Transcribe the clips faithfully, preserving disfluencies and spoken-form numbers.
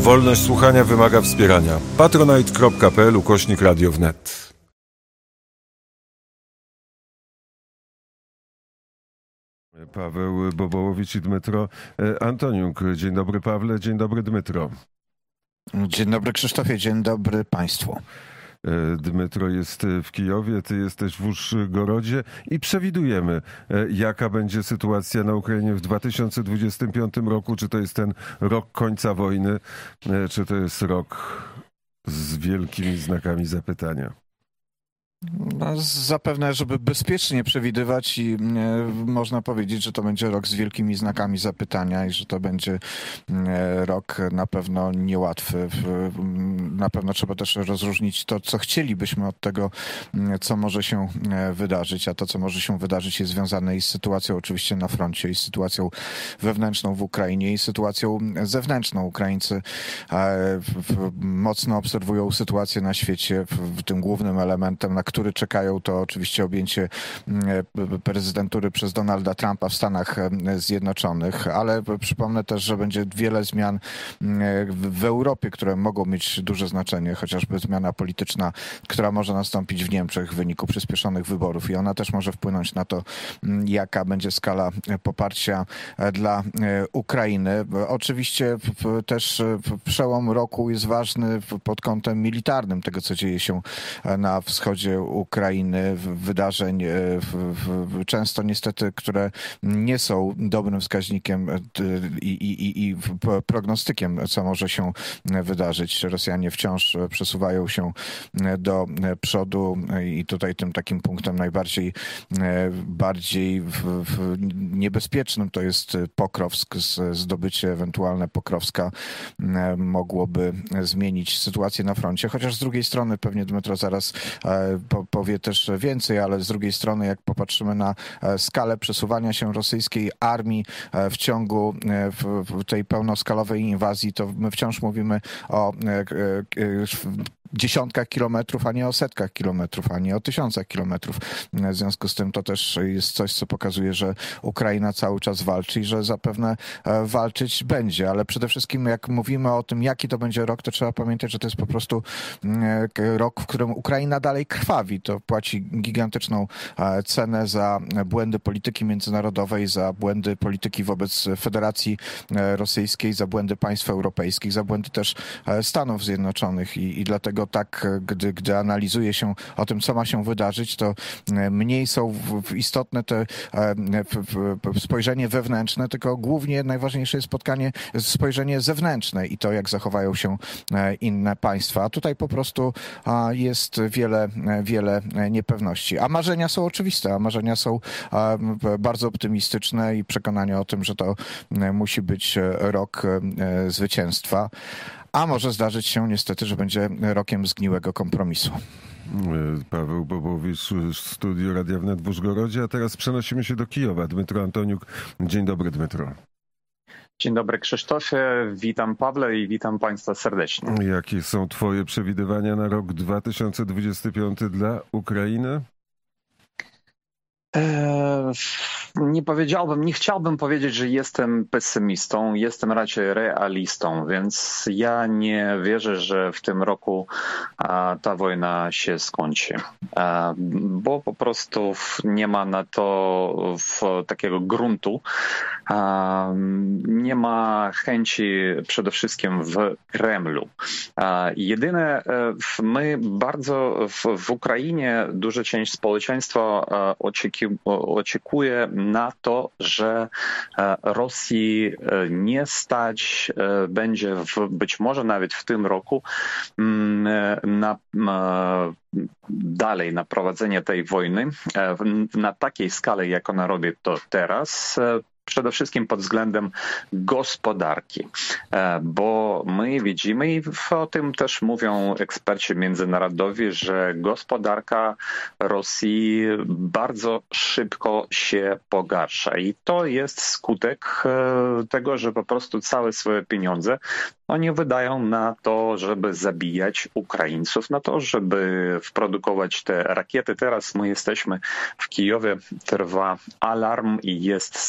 Wolność słuchania wymaga wspierania. patronite.pl ukośnik radio wnet. Paweł Bobołowicz i Dmytro Antoniuk. Dzień dobry, Pawle, dzień dobry, Dmytro. Dzień dobry, Krzysztofie, dzień dobry państwu. Dmytro jest w Kijowie, ty jesteś w Użgorodzie i przewidujemy, jaka będzie sytuacja na Ukrainie w dwa tysiące dwudziestym piątym roku. Czy to jest ten rok końca wojny, czy to jest rok z wielkimi znakami zapytania? No, zapewne, żeby bezpiecznie przewidywać i e, można powiedzieć, że to będzie rok z wielkimi znakami zapytania i że to będzie e, rok na pewno niełatwy. W, na pewno trzeba też rozróżnić to, co chcielibyśmy od tego, co może się wydarzyć, a to, co może się wydarzyć, jest związane i z sytuacją oczywiście na froncie, i z sytuacją wewnętrzną w Ukrainie, i sytuacją zewnętrzną. Ukraińcy e, w, mocno obserwują sytuację na świecie. W, w tym głównym elementem, na który czekają, to oczywiście objęcie prezydentury przez Donalda Trumpa w Stanach Zjednoczonych, ale przypomnę też, że będzie wiele zmian w Europie, które mogą mieć duże znaczenie, chociażby zmiana polityczna, która może nastąpić w Niemczech w wyniku przyspieszonych wyborów i ona też może wpłynąć na to, jaka będzie skala poparcia dla Ukrainy. Oczywiście też przełom roku jest ważny pod kątem militarnym tego, co dzieje się na wschodzie Ukrainy, wydarzeń często niestety, które nie są dobrym wskaźnikiem i, i, i prognostykiem, co może się wydarzyć. Rosjanie wciąż przesuwają się do przodu i tutaj tym takim punktem najbardziej bardziej w, w niebezpiecznym to jest Pokrowsk. Zdobycie ewentualne Pokrowska mogłoby zmienić sytuację na froncie, chociaż z drugiej strony pewnie Dmytro zaraz powie też więcej, ale z drugiej strony jak popatrzymy na skalę przesuwania się rosyjskiej armii w ciągu tej pełnoskalowej inwazji, to my wciąż mówimy o dziesiątkach kilometrów, a nie o setkach kilometrów, a nie o tysiącach kilometrów. W związku z tym to też jest coś, co pokazuje, że Ukraina cały czas walczy i że zapewne walczyć będzie, ale przede wszystkim jak mówimy o tym, jaki to będzie rok, to trzeba pamiętać, że to jest po prostu rok, w którym Ukraina dalej krwawi. To płaci gigantyczną cenę za błędy polityki międzynarodowej, za błędy polityki wobec Federacji Rosyjskiej, za błędy państw europejskich, za błędy też Stanów Zjednoczonych i, i dlatego tak, gdy, gdy analizuje się o tym, co ma się wydarzyć, to mniej są istotne te spojrzenie wewnętrzne, tylko głównie najważniejsze jest spotkanie, spojrzenie zewnętrzne i to, jak zachowają się inne państwa. A tutaj po prostu jest wiele, wiele niepewności. A marzenia są oczywiste, a marzenia są bardzo optymistyczne i przekonanie o tym, że to musi być rok zwycięstwa. A może zdarzyć się niestety, że będzie rokiem zgniłego kompromisu. Paweł Bobowicz, studio Radia Wnet w Użgorodzie, a teraz przenosimy się do Kijowa. Dmytro Antoniuk. Dzień dobry, Dmytro. Dzień dobry, Krzysztofie. Witam, Pawle, i witam Państwa serdecznie. Jakie są twoje przewidywania na rok dwa tysiące dwudziesty piąty dla Ukrainy? Eee, nie powiedziałbym, nie chciałbym powiedzieć, że jestem pesymistą, jestem raczej realistą, więc ja nie wierzę, że w tym roku a, ta wojna się skończy, a, bo po prostu nie ma na to w, takiego gruntu, a, nie ma chęci przede wszystkim w Kremlu. A, jedyne, my bardzo w, w Ukrainie duża część społeczeństwa oczekuje oczekuje na to, że Rosji nie stać będzie w, być może nawet w tym roku na, dalej na prowadzenie tej wojny na takiej skali, jak ona robi to teraz. Przede wszystkim pod względem gospodarki, bo my widzimy i o tym też mówią eksperci międzynarodowi, że gospodarka Rosji bardzo szybko się pogarsza i to jest skutek tego, że po prostu całe swoje pieniądze oni wydają na to, żeby zabijać Ukraińców, na to, żeby wprodukować te rakiety. Teraz my jesteśmy w Kijowie, trwa alarm i jest zagrożenie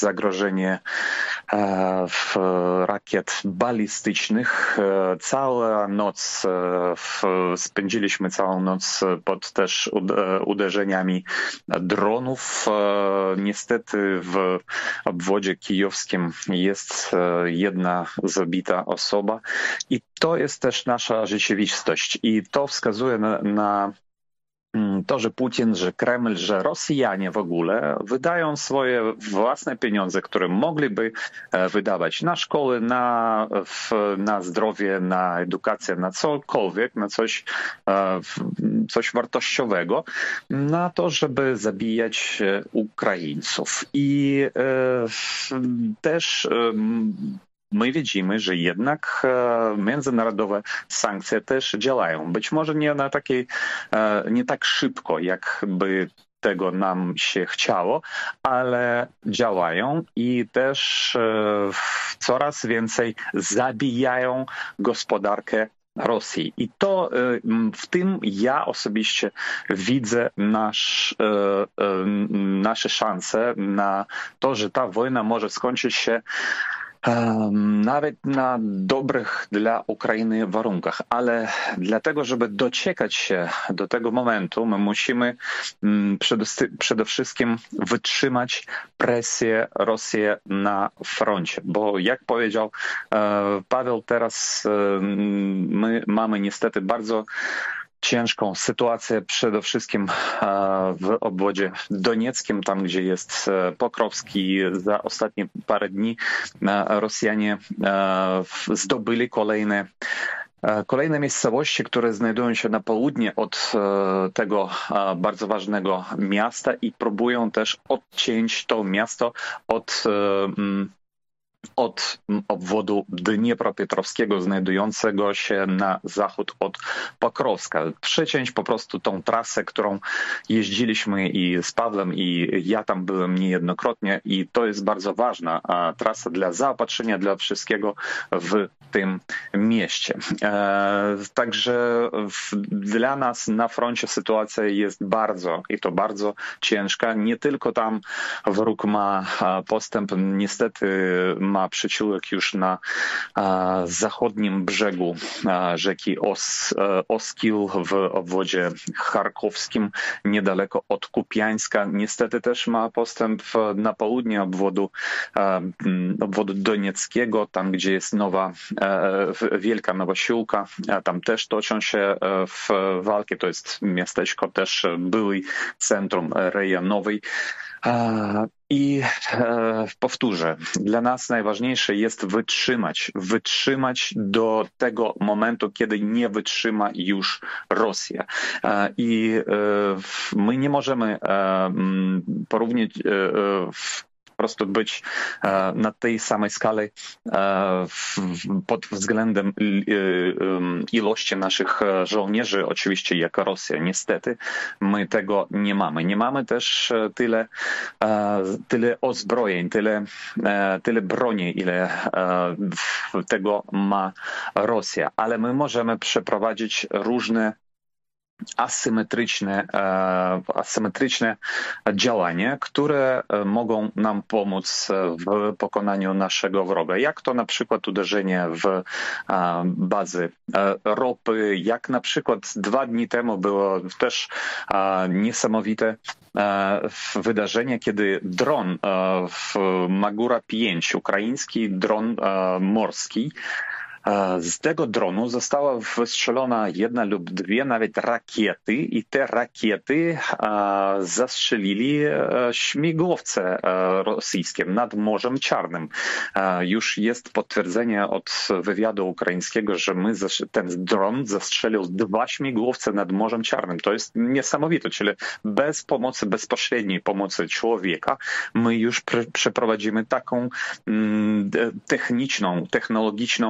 uderzenie w rakiet balistycznych. Cała noc spędziliśmy całą noc pod też uderzeniami dronów. Niestety w obwodzie kijowskim jest jedna zabita osoba i to jest też nasza rzeczywistość i to wskazuje na, na to, że Putin, że Kreml, że Rosjanie w ogóle wydają swoje własne pieniądze, które mogliby wydawać na szkoły, na, na zdrowie, na edukację, na cokolwiek, na coś, coś wartościowego, na to, żeby zabijać Ukraińców. I też my widzimy, że jednak międzynarodowe sankcje też działają. Być może nie na takiej, nie tak szybko, jakby tego nam się chciało, ale działają i też coraz więcej zabijają gospodarkę Rosji. I to w tym ja osobiście widzę nasz, nasze szanse na to, że ta wojna może skończyć się nawet na dobrych dla Ukrainy warunkach, ale dlatego, żeby dociekać się do tego momentu, my musimy przede wszystkim wytrzymać presję Rosji na froncie, bo jak powiedział Paweł, teraz my mamy niestety bardzo ciężką sytuację przede wszystkim w obwodzie donieckim, tam gdzie jest Pokrowski. Za ostatnie parę dni Rosjanie zdobyli kolejne Kolejne miejscowości, które znajdują się na południe od tego bardzo ważnego miasta i próbują też odciąć to miasto od od obwodu Dniepropietrowskiego znajdującego się na zachód od Pokrowska. Przeciąć po prostu tą trasę, którą jeździliśmy i z Pawłem i ja tam byłem niejednokrotnie i to jest bardzo ważna trasa dla zaopatrzenia, dla wszystkiego w tym mieście. Także dla nas na froncie sytuacja jest bardzo i to bardzo ciężka. Nie tylko tam wróg ma postęp, niestety ma przyciółek już na zachodnim brzegu rzeki Os, Oskil w obwodzie charkowskim, niedaleko od Kupiańska. Niestety też ma postęp na południe obwodu, obwodu donieckiego, tam gdzie jest nowa, wielka Nowosiłka. Tam też toczą się w walki. To jest miasteczko też były centrum rejonowej. I e, powtórzę, dla nas najważniejsze jest wytrzymać, wytrzymać do tego momentu, kiedy nie wytrzyma już Rosja. E, I e, my nie możemy e, porównać e, w po prostu być na tej samej skali pod względem ilości naszych żołnierzy, oczywiście jak Rosja. Niestety my tego nie mamy. Nie mamy też tyle, tyle ozbrojeń, tyle, tyle broni, ile tego ma Rosja. Ale my możemy przeprowadzić różne asymetryczne, asymetryczne działania, które mogą nam pomóc w pokonaniu naszego wroga. Jak to na przykład uderzenie w bazy ropy, jak na przykład dwa dni temu było też niesamowite wydarzenie, kiedy dron w Magura pięć, ukraiński dron morski, z tego dronu została wystrzelona jedna lub dwie nawet rakiety i te rakiety zastrzelili śmigłowce rosyjskie nad Morzem Czarnym. Już jest potwierdzenie od wywiadu ukraińskiego, że my ten dron zastrzelił dwa śmigłowce nad Morzem Czarnym. To jest niesamowite, czyli bez pomocy, bezpośredniej pomocy człowieka my już przeprowadzimy taką techniczną, technologiczną wojnę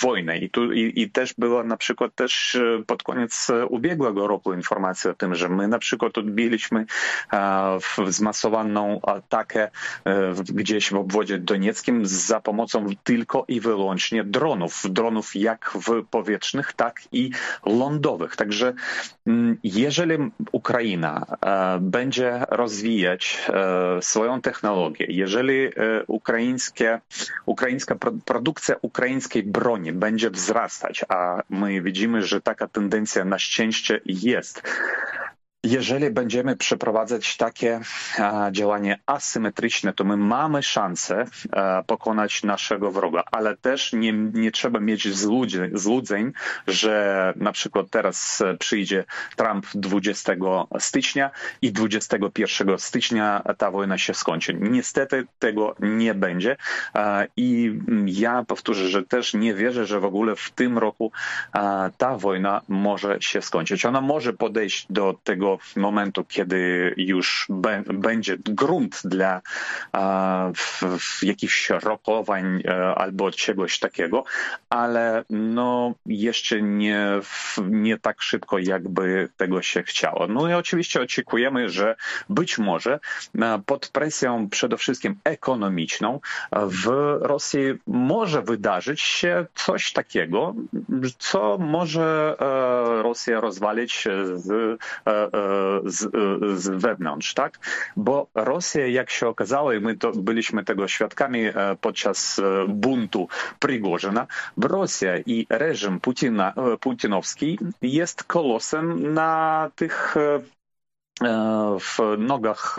wojnę. I, tu, i, i też była na przykład też pod koniec ubiegłego roku informacja o tym, że my na przykład odbiliśmy zmasowaną atakę gdzieś w obwodzie donieckim za pomocą tylko i wyłącznie dronów. Dronów jak w powietrznych, tak i lądowych. Także jeżeli Ukraina będzie rozwijać swoją technologię, jeżeli ukraińskie, ukraińska produkcja ukraińskiej broni będzie wzrastać, a my widzimy, że taka tendencja na szczęście jest. Jeżeli będziemy przeprowadzać takie a, działanie asymetryczne, to my mamy szansę a, pokonać naszego wroga, ale też nie, nie trzeba mieć złudzeń, złudzeń, że na przykład teraz przyjdzie Trump dwudziestego stycznia i dwudziestego pierwszego stycznia ta wojna się skończy. Niestety tego nie będzie a, i ja powtórzę, że też nie wierzę, że w ogóle w tym roku a, ta wojna może się skończyć. Ona może podejść do tego momentu, kiedy już be, będzie grunt dla e, w, w jakichś rokowań e, albo czegoś takiego, ale no jeszcze nie, w, nie tak szybko, jakby tego się chciało. No i oczywiście oczekujemy, że być może e, pod presją przede wszystkim ekonomiczną w Rosji może wydarzyć się coś takiego, co może e, Rosję rozwalić z e, Z, z wewnątrz, tak? Bo Rosja, jak się okazało, i my to byliśmy tego świadkami podczas buntu Prigorzyna, Rosja i reżim Putina, putinowski jest kolosem na tych w nogach,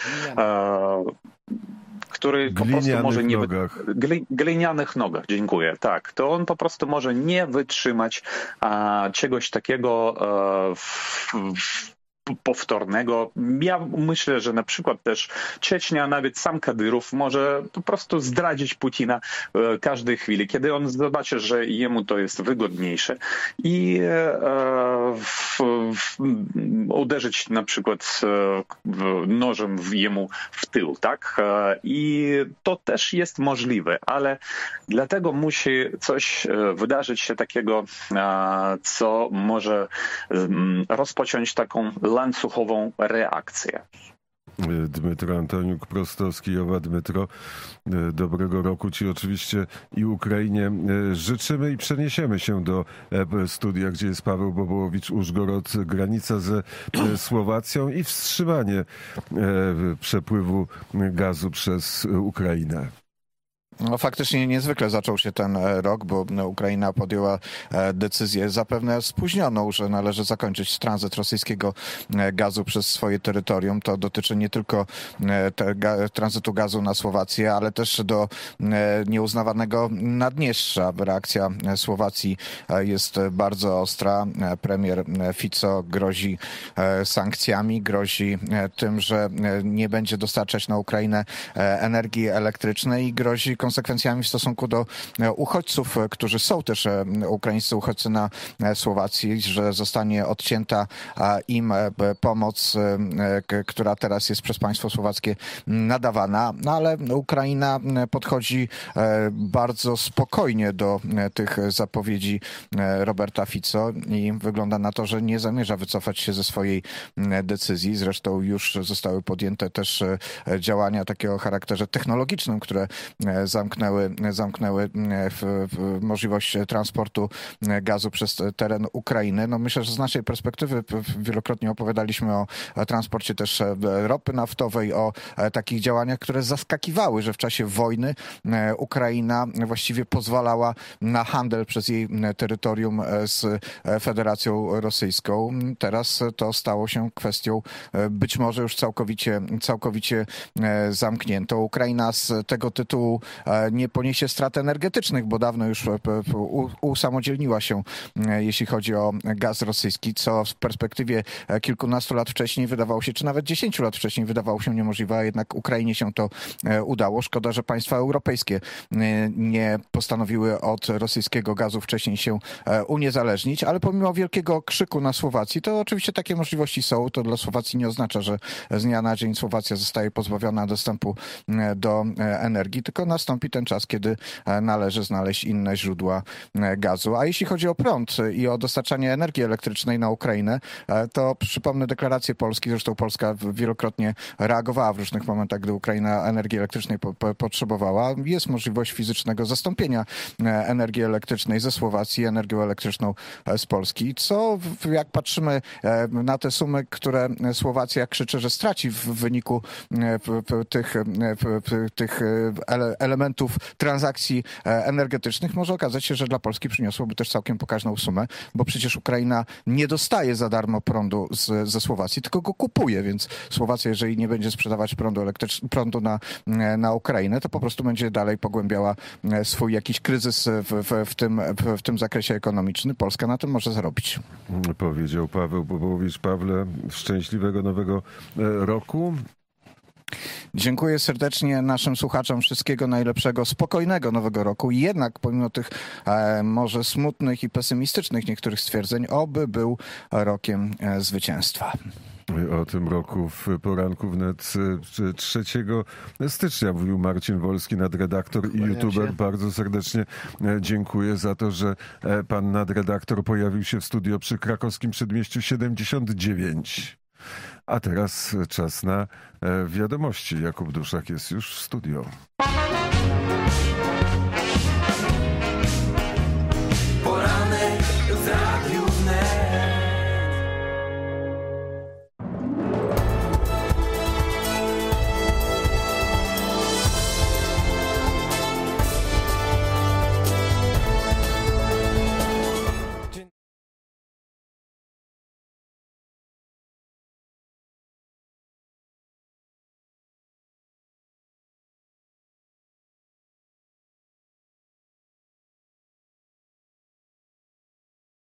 który po prostu może nie... Nogach. Gli, glinianych nogach, dziękuję, tak. To on po prostu może nie wytrzymać a, czegoś takiego a, w, w powtórnego. Ja myślę, że na przykład też Czecznia, nawet sam Kadyrow może po prostu zdradzić Putina e, każdej chwili, kiedy on zobaczy, że jemu to jest wygodniejsze i e, w, w, uderzyć na przykład e, nożem w jemu w tył, tak? E, I to też jest możliwe, ale dlatego musi coś wydarzyć się takiego, e, co może e, rozpocząć taką łańcuchową reakcję. Dmytro Antoniuk, prosto z Kijowa. Dmytro, dobrego roku Ci oczywiście i Ukrainie życzymy i przeniesiemy się do studia, gdzie jest Paweł Bobołowicz-Użgorod, granica ze Słowacją i wstrzymanie przepływu gazu przez Ukrainę. No faktycznie niezwykle zaczął się ten rok, bo Ukraina podjęła decyzję zapewne spóźnioną, że należy zakończyć tranzyt rosyjskiego gazu przez swoje terytorium. To dotyczy nie tylko te, ga, tranzytu gazu na Słowację, ale też do nieuznawanego Naddniestrza. Reakcja Słowacji jest bardzo ostra. Premier Fico grozi sankcjami, grozi tym, że nie będzie dostarczać na Ukrainę energii elektrycznej i grozi konsekwencjami w stosunku do uchodźców, którzy są też ukraińscy uchodźcy na Słowacji, że zostanie odcięta im pomoc, która teraz jest przez państwo słowackie nadawana, no ale Ukraina podchodzi bardzo spokojnie do tych zapowiedzi Roberta Fico i wygląda na to, że nie zamierza wycofać się ze swojej decyzji. Zresztą już zostały podjęte też działania takiego o charakterze technologicznym, które zamknęły, zamknęły w, w możliwość transportu gazu przez teren Ukrainy. No myślę, że z naszej perspektywy wielokrotnie opowiadaliśmy o transporcie też ropy naftowej, o takich działaniach, które zaskakiwały, że w czasie wojny Ukraina właściwie pozwalała na handel przez jej terytorium z Federacją Rosyjską. Teraz to stało się kwestią być może już całkowicie, całkowicie zamkniętą. Ukraina z tego tytułu nie poniesie strat energetycznych, bo dawno już usamodzielniła się, jeśli chodzi o gaz rosyjski, co w perspektywie kilkunastu lat wcześniej wydawało się, czy nawet dziesięciu lat wcześniej wydawało się niemożliwe, a jednak Ukrainie się to udało. Szkoda, że państwa europejskie nie postanowiły od rosyjskiego gazu wcześniej się uniezależnić, ale pomimo wielkiego krzyku na Słowacji, to oczywiście takie możliwości są. To dla Słowacji nie oznacza, że z dnia na dzień Słowacja zostaje pozbawiona dostępu do energii, tylko nastąpi nastąpi ten czas, kiedy należy znaleźć inne źródła gazu. A jeśli chodzi o prąd i o dostarczanie energii elektrycznej na Ukrainę, to przypomnę deklarację Polski, zresztą Polska wielokrotnie reagowała w różnych momentach, gdy Ukraina energii elektrycznej po, po, potrzebowała. Jest możliwość fizycznego zastąpienia energii elektrycznej ze Słowacji energią elektryczną z Polski, co jak patrzymy na te sumy, które Słowacja krzyczy, że straci w wyniku tych, tych elementów transakcji energetycznych, może okazać się, że dla Polski przyniosłoby też całkiem pokaźną sumę, bo przecież Ukraina nie dostaje za darmo prądu z, ze Słowacji, tylko go kupuje, więc Słowacja, jeżeli nie będzie sprzedawać prądu, elektrycz- prądu na, na Ukrainę, to po prostu będzie dalej pogłębiała swój jakiś kryzys w, w, w, tym, w, w tym zakresie ekonomicznym. Polska na tym może zarobić. Powiedział Paweł Bobołowicz. Pawle, szczęśliwego nowego roku. Dziękuję serdecznie naszym słuchaczom. Wszystkiego najlepszego, spokojnego nowego roku. Jednak pomimo tych e, może smutnych i pesymistycznych niektórych stwierdzeń, oby był rokiem e, zwycięstwa. O tym roku w poranku wnet trzeciego stycznia mówił Marcin Wolski, nadredaktor i youtuber. Bardzo serdecznie dziękuję za to, że pan nadredaktor pojawił się w studio przy Krakowskim Przedmieściu siedemdziesiąt dziewięć. A teraz czas na wiadomości. Jakub Duszak jest już w studio.